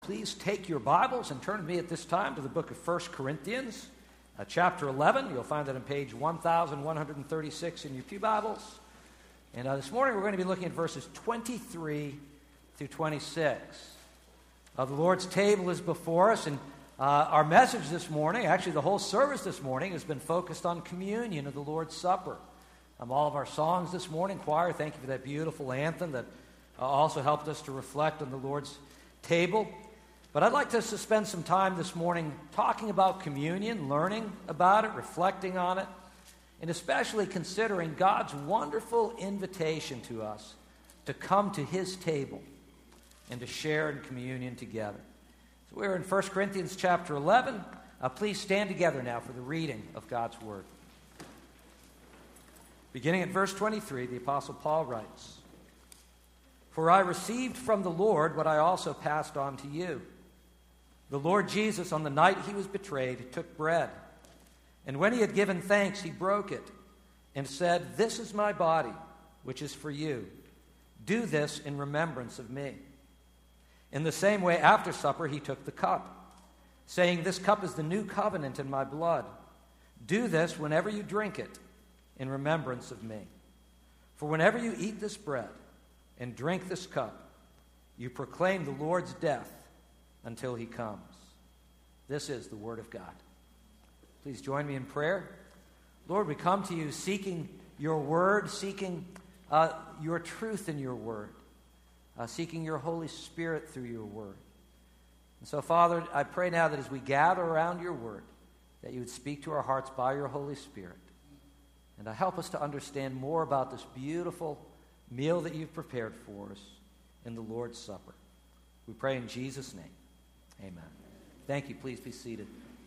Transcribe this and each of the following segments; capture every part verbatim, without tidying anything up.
Please take your Bibles and turn with me at this time to the book of First Corinthians, uh, chapter eleven. You'll find that on page one thousand one hundred thirty-six in your pew Bibles. And uh, this morning we're going to be looking at verses twenty-three through twenty-six. Uh, the Lord's table is before us, and uh, our message this morning, actually the whole service this morning, has been focused on communion of the Lord's Supper. Um, all of our songs this morning, choir, thank you for that beautiful anthem that uh, also helped us to reflect on the Lord's table. But I'd like us to spend some time this morning talking about communion, learning about it, reflecting on it, and especially considering God's wonderful invitation to us to come to His table and to share in communion together. So we're in First Corinthians chapter eleven. Uh, please stand together now for the reading of God's Word. Beginning at verse twenty-three, the Apostle Paul writes, "For I received from the Lord what I also passed on to you. The Lord Jesus, on the night he was betrayed, took bread. And when he had given thanks, he broke it and said, 'This is my body, which is for you. Do this in remembrance of me.' In the same way, after supper, he took the cup, saying, 'This cup is the new covenant in my blood. Do this whenever you drink it in remembrance of me. For whenever you eat this bread and drink this cup, you proclaim the Lord's death until he comes.'" This is the word of God. Please join me in prayer. Lord, we come to you seeking your word, seeking uh, your truth in your word, uh, seeking your Holy Spirit through your word. And so, Father, I pray now that as we gather around your word, that you would speak to our hearts by your Holy Spirit. And uh, help us to understand more about this beautiful meal that you've prepared for us in the Lord's Supper. We pray in Jesus' name. Amen. Thank you. Please be seated.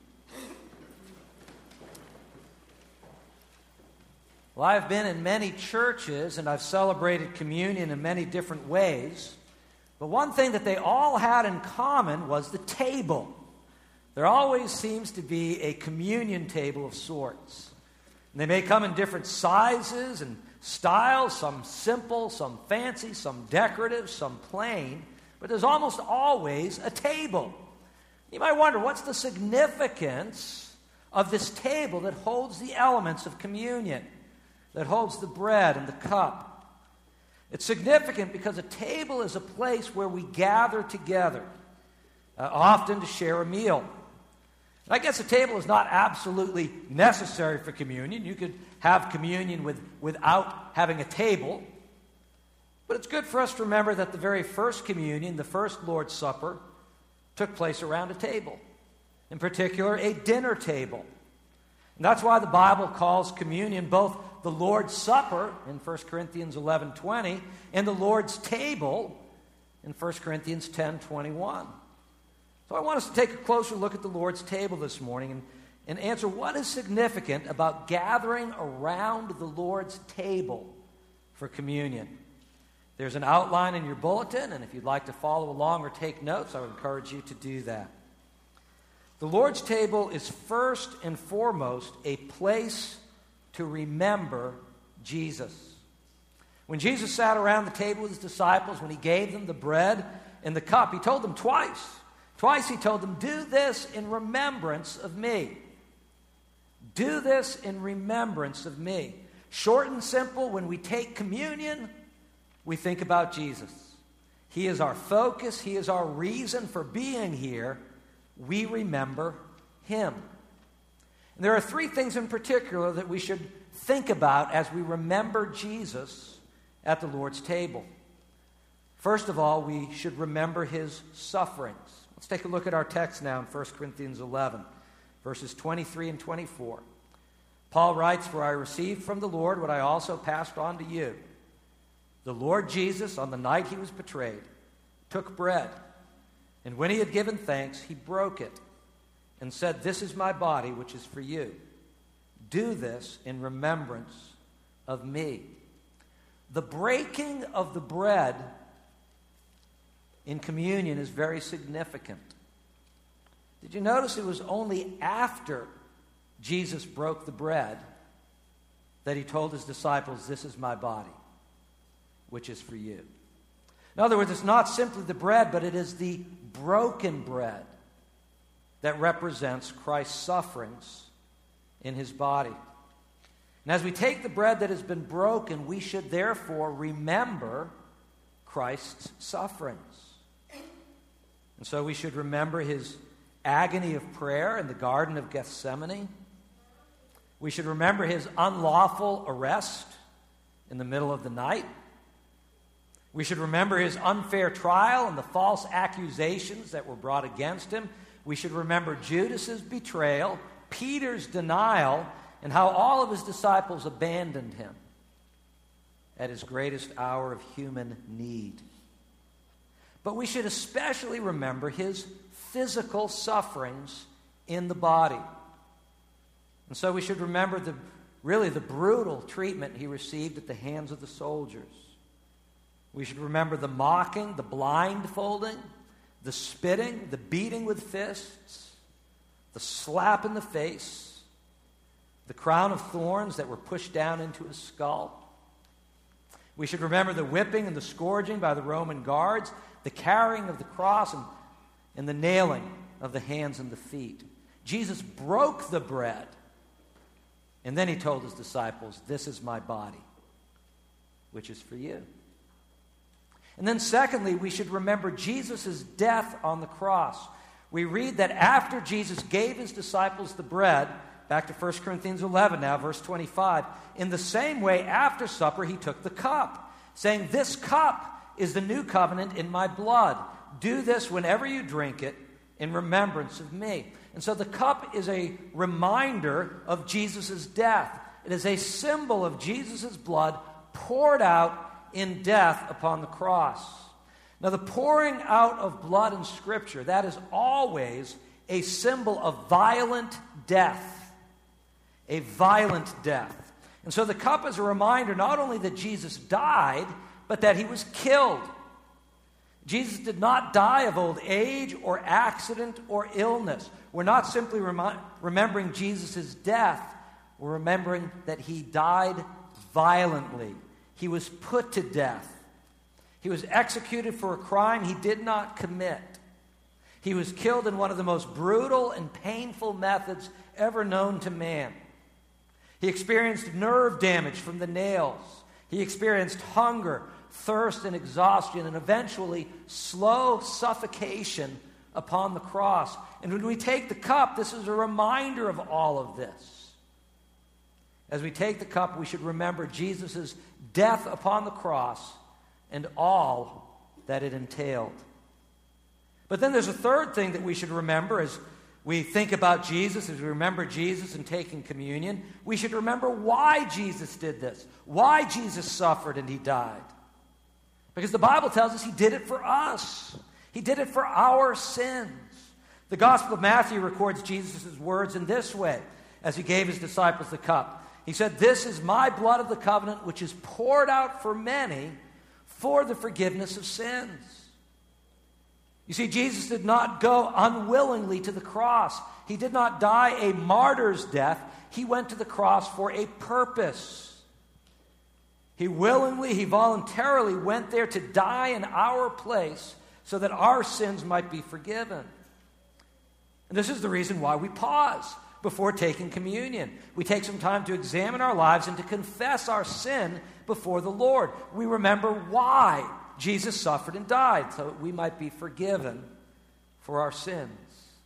Well, I've been in many churches and I've celebrated communion in many different ways. But one thing that they all had in common was the table. There always seems to be a communion table of sorts. And they may come in different sizes and styles, some simple, some fancy, some decorative, some plain. But there's almost always a table. You might wonder, what's the significance of this table that holds the elements of communion, that holds the bread and the cup? It's significant because a table is a place where we gather together, uh, often to share a meal. And I guess a table is not absolutely necessary for communion. You could have communion with, without having a table. But it's good for us to remember that the very first communion, the first Lord's Supper, took place around a table. In particular, a dinner table. And that's why the Bible calls communion both the Lord's Supper in First Corinthians eleven twenty and the Lord's table in First Corinthians ten twenty-one. So I want us to take a closer look at the Lord's table this morning and, and answer what is significant about gathering around the Lord's table for communion. There's an outline in your bulletin, and if you'd like to follow along or take notes, I would encourage you to do that. The Lord's table is first and foremost a place to remember Jesus. When Jesus sat around the table with his disciples, when he gave them the bread and the cup, he told them twice. Twice he told them, "Do this in remembrance of me." Do this in remembrance of me. Short and simple, when we take communion, we think about Jesus. He is our focus. He is our reason for being here. We remember him. And there are three things in particular that we should think about as we remember Jesus at the Lord's table. First of all, we should remember his sufferings. Let's take a look at our text now in First Corinthians eleven, verses twenty-three and twenty-four. Paul writes, "For I received from the Lord what I also passed on to you. The Lord Jesus, on the night he was betrayed, took bread, and when he had given thanks, he broke it and said, 'This is my body, which is for you. Do this in remembrance of me.'" The breaking of the bread in communion is very significant. Did you notice it was only after Jesus broke the bread that he told his disciples, "This is my body, which is for you"? In other words, it's not simply the bread, but it is the broken bread that represents Christ's sufferings in his body. And as we take the bread that has been broken, we should therefore remember Christ's sufferings. And so we should remember his agony of prayer in the Garden of Gethsemane. We should remember his unlawful arrest in the middle of the night. We should remember his unfair trial and the false accusations that were brought against him. We should remember Judas's betrayal, Peter's denial, and how all of his disciples abandoned him at his greatest hour of human need. But we should especially remember his physical sufferings in the body. And so we should remember the really the brutal treatment he received at the hands of the soldiers. We should remember the mocking, the blindfolding, the spitting, the beating with fists, the slap in the face, the crown of thorns that were pushed down into his skull. We should remember the whipping and the scourging by the Roman guards, the carrying of the cross, and, and the nailing of the hands and the feet. Jesus broke the bread, and then he told his disciples, "This is my body, which is for you." And then secondly, we should remember Jesus' death on the cross. We read that after Jesus gave his disciples the bread, back to First Corinthians eleven now, verse twenty-five, in the same way after supper he took the cup, saying, "This cup is the new covenant in my blood. Do this whenever you drink it in remembrance of me." And so the cup is a reminder of Jesus' death. It is a symbol of Jesus' blood poured out in death upon the cross. Now, the pouring out of blood in Scripture, that is always a symbol of violent death. A violent death. And so the cup is a reminder not only that Jesus died, but that he was killed. Jesus did not die of old age or accident or illness. We're not simply remi- remembering Jesus' death. We're remembering that he died violently. He was put to death. He was executed for a crime he did not commit. He was killed in one of the most brutal and painful methods ever known to man. He experienced nerve damage from the nails. He experienced hunger, thirst, and exhaustion, and eventually slow suffocation upon the cross. And when we take the cup, this is a reminder of all of this. As we take the cup, we should remember Jesus' death upon the cross and all that it entailed. But then there's a third thing that we should remember as we think about Jesus, as we remember Jesus and taking communion. We should remember why Jesus did this, why Jesus suffered and he died. Because the Bible tells us he did it for us. He did it for our sins. The Gospel of Matthew records Jesus' words in this way as he gave his disciples the cup. He said, "This is my blood of the covenant, which is poured out for many for the forgiveness of sins." You see, Jesus did not go unwillingly to the cross. He did not die a martyr's death. He went to the cross for a purpose. He willingly, he voluntarily went there to die in our place so that our sins might be forgiven. And this is the reason why we pause before taking communion. We take some time to examine our lives and to confess our sin before the Lord. We remember why Jesus suffered and died, so that we might be forgiven for our sins.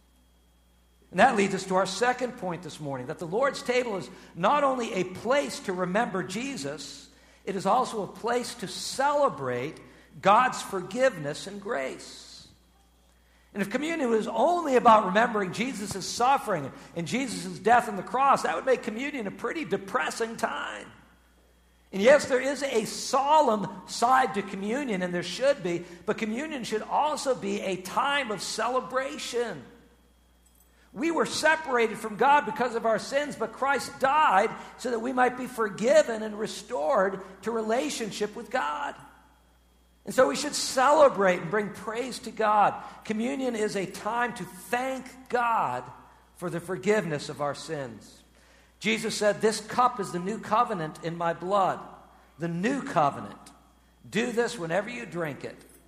And that leads us to our second point this morning, that the Lord's table is not only a place to remember Jesus, it is also a place to celebrate God's forgiveness and grace. And if communion was only about remembering Jesus' suffering and Jesus' death on the cross, that would make communion a pretty depressing time. And yes, there is a solemn side to communion, and there should be, but communion should also be a time of celebration. We were separated from God because of our sins, but Christ died so that we might be forgiven and restored to relationship with God. And so we should celebrate and bring praise to God. Communion is a time to thank God for the forgiveness of our sins. Jesus said, "This cup is the new covenant in my blood." The new covenant. Do this whenever you drink it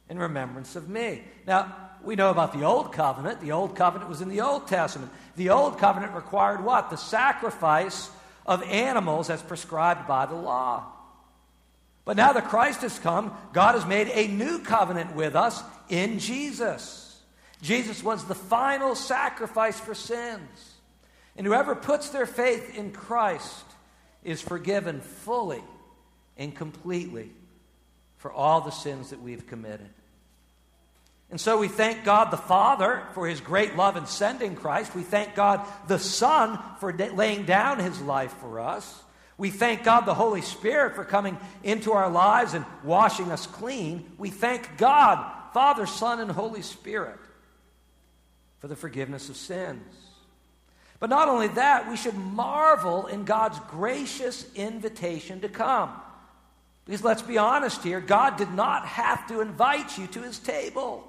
in remembrance of me. Now, we know about the Old Covenant. The Old Covenant was in the Old Testament. The Old Covenant required what? The sacrifice of animals as prescribed by the law. But now that Christ has come, God has made a new covenant with us in Jesus. Jesus was the final sacrifice for sins. And whoever puts their faith in Christ is forgiven fully and completely for all the sins that we've committed. And so we thank God the Father for his great love in sending Christ. We thank God the Son for laying down his life for us. We thank God the Holy Spirit for coming into our lives and washing us clean. We thank God, Father, Son, and Holy Spirit for the forgiveness of sins. But not only that, we should marvel in God's gracious invitation to come. Because let's be honest here, God did not have to invite you to his table.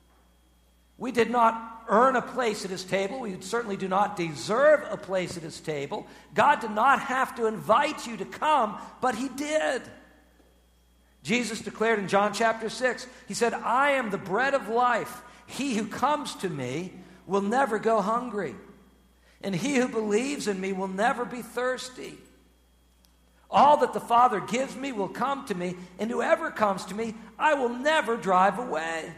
We did not earn a place at his table. We certainly do not deserve a place at his table. God did not have to invite you to come, but he did. Jesus declared in John chapter six, he said, I am the bread of life. He who comes to me will never go hungry, and he who believes in me will never be thirsty. All that the Father gives me will come to me, and whoever comes to me, I will never drive away.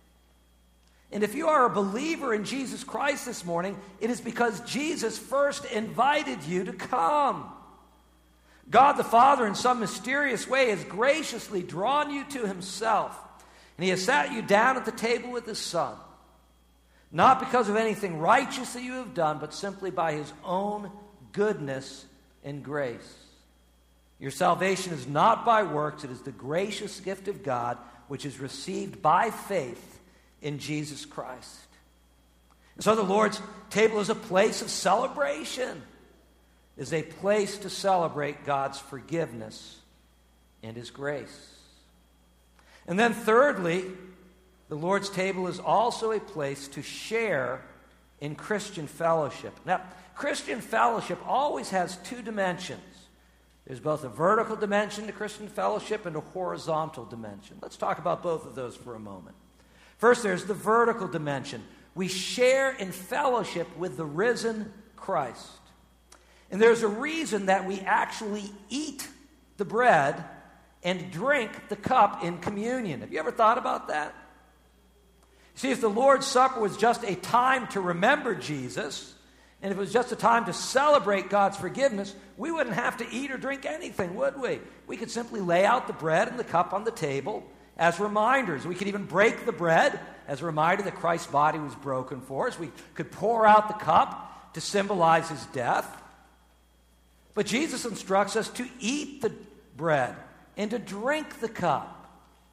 And if you are a believer in Jesus Christ this morning, it is because Jesus first invited you to come. God the Father, in some mysterious way, has graciously drawn you to himself, and he has sat you down at the table with his Son, not because of anything righteous that you have done, but simply by his own goodness and grace. Your salvation is not by works, it is the gracious gift of God, which is received by faith in Jesus Christ. And so the Lord's table is a place of celebration, is a place to celebrate God's forgiveness and his grace. And then thirdly, the Lord's table is also a place to share in Christian fellowship. Now, Christian fellowship always has two dimensions. There's both a vertical dimension to Christian fellowship and a horizontal dimension. Let's talk about both of those for a moment. First, there's the vertical dimension. We share in fellowship with the risen Christ. And there's a reason that we actually eat the bread and drink the cup in communion. Have you ever thought about that? See, if the Lord's Supper was just a time to remember Jesus, and if it was just a time to celebrate God's forgiveness, we wouldn't have to eat or drink anything, would we? We could simply lay out the bread and the cup on the table as reminders. We could even break the bread as a reminder that Christ's body was broken for us. We could pour out the cup to symbolize his death. But Jesus instructs us to eat the bread and to drink the cup.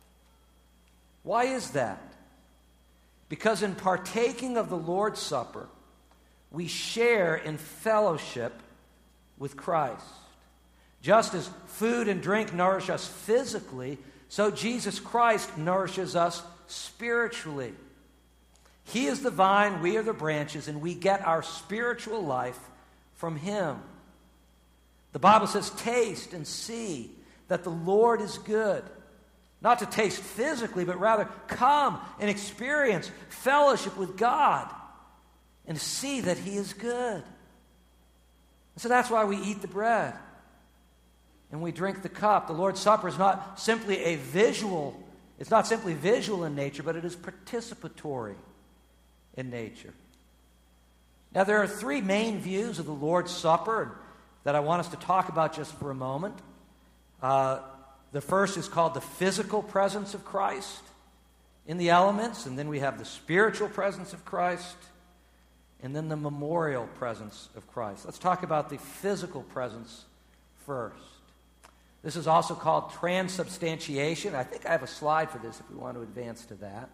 Why is that? Because in partaking of the Lord's Supper, we share in fellowship with Christ. Just as food and drink nourish us physically, so Jesus Christ nourishes us spiritually. He is the vine, we are the branches, and we get our spiritual life from him. The Bible says, taste and see that the Lord is good. Not to taste physically, but rather come and experience fellowship with God and see that he is good. So that's why we eat the bread and we drink the cup. The Lord's Supper is not simply a visual, it's not simply visual in nature, but it is participatory in nature. Now, there are three main views of the Lord's Supper that I want us to talk about just for a moment. Uh, the first is called the physical presence of Christ in the elements, and then we have the spiritual presence of Christ, and then the memorial presence of Christ. Let's talk about the physical presence first. This is also called transubstantiation. I think I have a slide for this if we want to advance to that.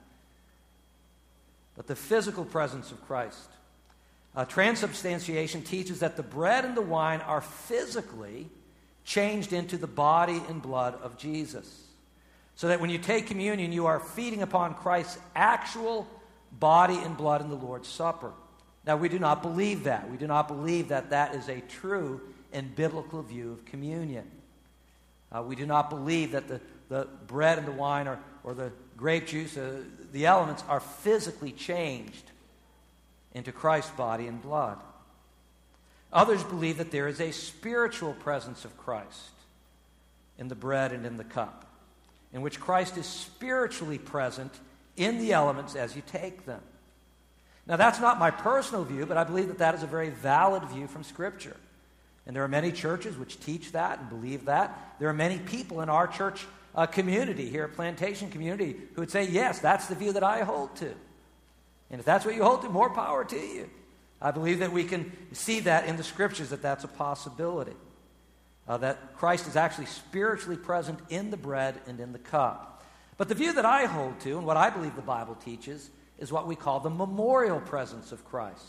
But the physical presence of Christ. Uh, transubstantiation teaches that the bread and the wine are physically changed into the body and blood of Jesus. So that when you take communion, you are feeding upon Christ's actual body and blood in the Lord's Supper. Now, we do not believe that. We do not believe that that is a true and biblical view of communion. Uh, we do not believe that the, the bread and the wine are, or the grape juice, uh, the elements are physically changed into Christ's body and blood. Others believe that there is a spiritual presence of Christ in the bread and in the cup, in which Christ is spiritually present in the elements as you take them. Now, that's not my personal view, but I believe that that is a very valid view from Scripture. And there are many churches which teach that and believe that. There are many people in our church uh, community, here at Plantation Community, who would say, yes, that's the view that I hold to. And if that's what you hold to, more power to you. I believe that we can see that in the Scriptures, that that's a possibility. Uh, that Christ is actually spiritually present in the bread and in the cup. But the view that I hold to, and what I believe the Bible teaches, is what we call the memorial presence of Christ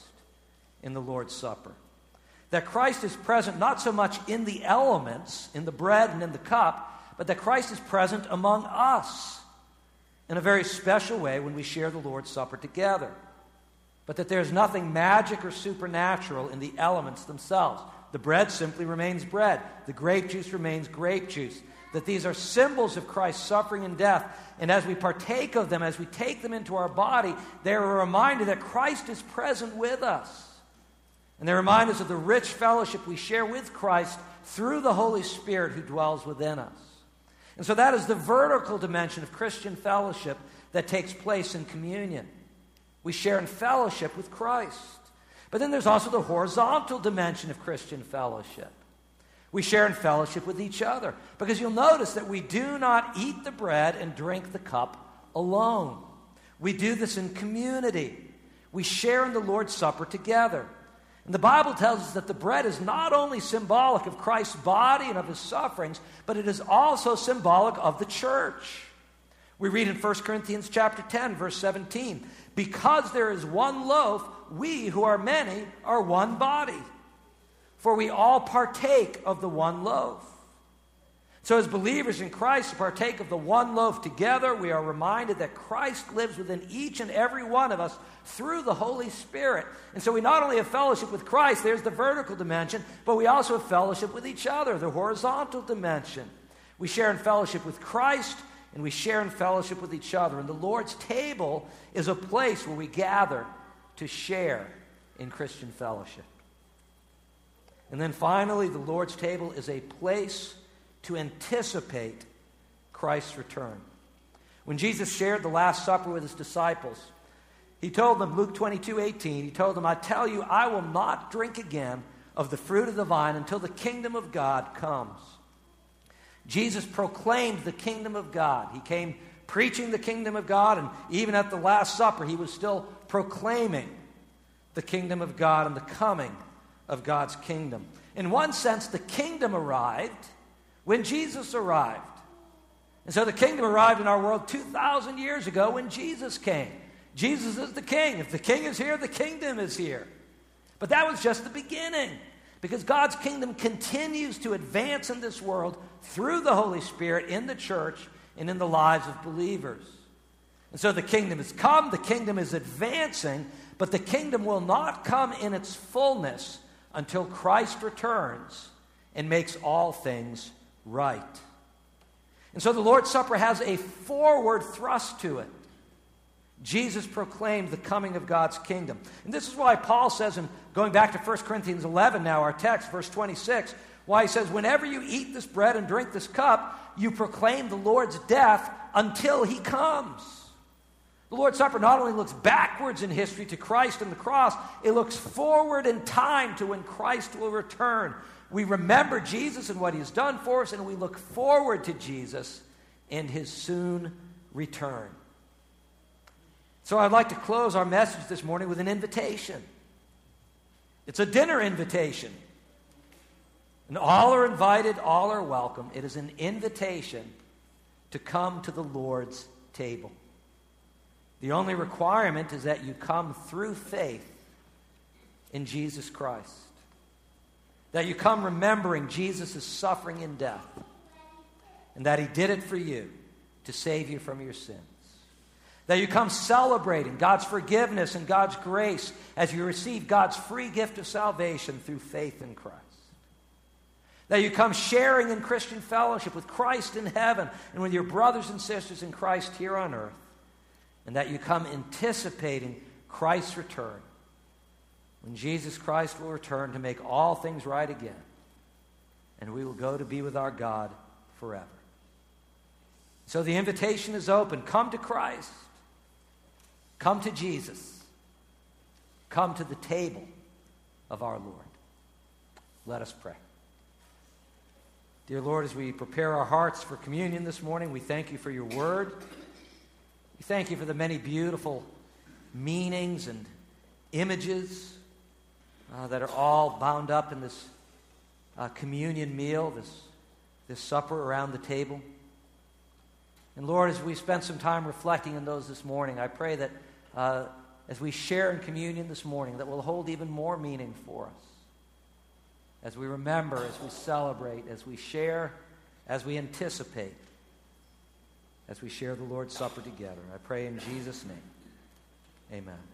in the Lord's Supper. That Christ is present not so much in the elements, in the bread and in the cup, but that Christ is present among us in a very special way when we share the Lord's Supper together. But that there's nothing magic or supernatural in the elements themselves. The bread simply remains bread. The grape juice remains grape juice. That these are symbols of Christ's suffering and death. And as we partake of them, as we take them into our body, they're a reminder that Christ is present with us. And they remind us of the rich fellowship we share with Christ through the Holy Spirit who dwells within us. And so that is the vertical dimension of Christian fellowship that takes place in communion. We share in fellowship with Christ. But then there's also the horizontal dimension of Christian fellowship. We share in fellowship with each other. Because you'll notice that we do not eat the bread and drink the cup alone. We do this in community. We share in the Lord's Supper together. And the Bible tells us that the bread is not only symbolic of Christ's body and of his sufferings, but it is also symbolic of the church. We read in First Corinthians chapter ten, verse seventeen, because there is one loaf, we who are many are one body. For we all partake of the one loaf. So as believers in Christ who partake of the one loaf together, we are reminded that Christ lives within each and every one of us through the Holy Spirit. And so we not only have fellowship with Christ, there's the vertical dimension, but we also have fellowship with each other, the horizontal dimension. We share in fellowship with Christ, and we share in fellowship with each other. And the Lord's table is a place where we gather to share in Christian fellowship. And then finally, the Lord's table is a place to anticipate Christ's return. When Jesus shared the Last Supper with his disciples, he told them, Luke twenty-two eighteen, he told them, I tell you, I will not drink again of the fruit of the vine until the kingdom of God comes. Jesus proclaimed the kingdom of God. He came preaching the kingdom of God, and even at the Last Supper, he was still proclaiming the kingdom of God and the coming of God's kingdom. In one sense, the kingdom arrived when Jesus arrived. And so the kingdom arrived in our world two thousand years ago when Jesus came. Jesus is the king. If the king is here, the kingdom is here. But that was just the beginning, because God's kingdom continues to advance in this world through the Holy Spirit in the church and in the lives of believers. And so the kingdom has come, the kingdom is advancing, but the kingdom will not come in its fullness until Christ returns and makes all things right. And so the Lord's Supper has a forward thrust to it. Jesus proclaimed the coming of God's kingdom. And this is why Paul says, in going back to First Corinthians eleven now, our text, verse twenty-six, why he says, whenever you eat this bread and drink this cup, you proclaim the Lord's death until he comes. The Lord's Supper not only looks backwards in history to Christ and the cross, it looks forward in time to when Christ will return. We remember Jesus and what he has done for us, and we look forward to Jesus and his soon return. So I'd like to close our message this morning with an invitation. It's a dinner invitation. And all are invited, all are welcome. It is an invitation to come to the Lord's table. The only requirement is that you come through faith in Jesus Christ. That you come remembering Jesus' suffering and death, and that he did it for you to save you from your sins. That you come celebrating God's forgiveness and God's grace as you receive God's free gift of salvation through faith in Christ. That you come sharing in Christian fellowship with Christ in heaven and with your brothers and sisters in Christ here on earth. And that you come anticipating Christ's return, when Jesus Christ will return to make all things right again. And we will go to be with our God forever. So the invitation is open. Come to Christ. Come to Jesus. Come to the table of our Lord. Let us pray. Dear Lord, as we prepare our hearts for communion this morning, we thank you for your word. We thank you for the many beautiful meanings and images uh, that are all bound up in this uh, communion meal, this, this supper around the table. And Lord, as we spend some time reflecting on those this morning, I pray that uh, as we share in communion this morning, that will hold even more meaning for us. As we remember, as we celebrate, as we share, as we anticipate, as we share the Lord's Supper together. I pray in Jesus' name. Amen.